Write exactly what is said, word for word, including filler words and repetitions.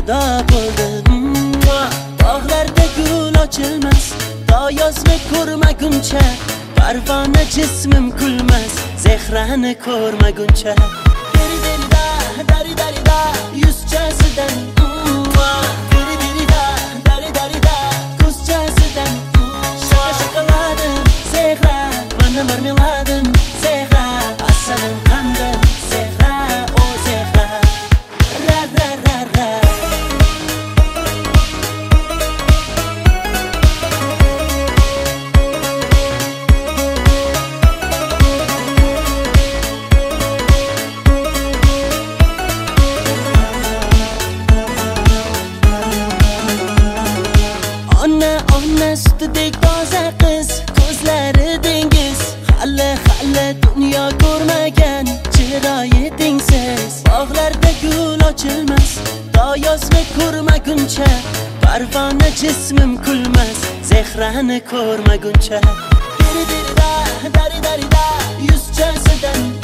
ado bo'ldi. Tog'larda gul ochilmas, to yozni ko'rmaguncha, parvona jismim kulmas, zehrani ko'rmaguncha. Deri derida, dari darida, yuzchasidan deri derida, dari darida, ko'zchasidan shoshqaladim, zehra, mana marmeladim, zehra, asalim qandim, zehra, o zehra, ra ra ra ra. Sutidek toza qiz, ko'zlari dengiz, hali hali dunyo ko'rmagan chiroyi tengsiz. Bog'larda gul ochilmas, to yozni ko'rmaguncha, parvona jismim kulmas, zehrani ko'rmaguncha. Deri derida, dari darida, yuzchasidan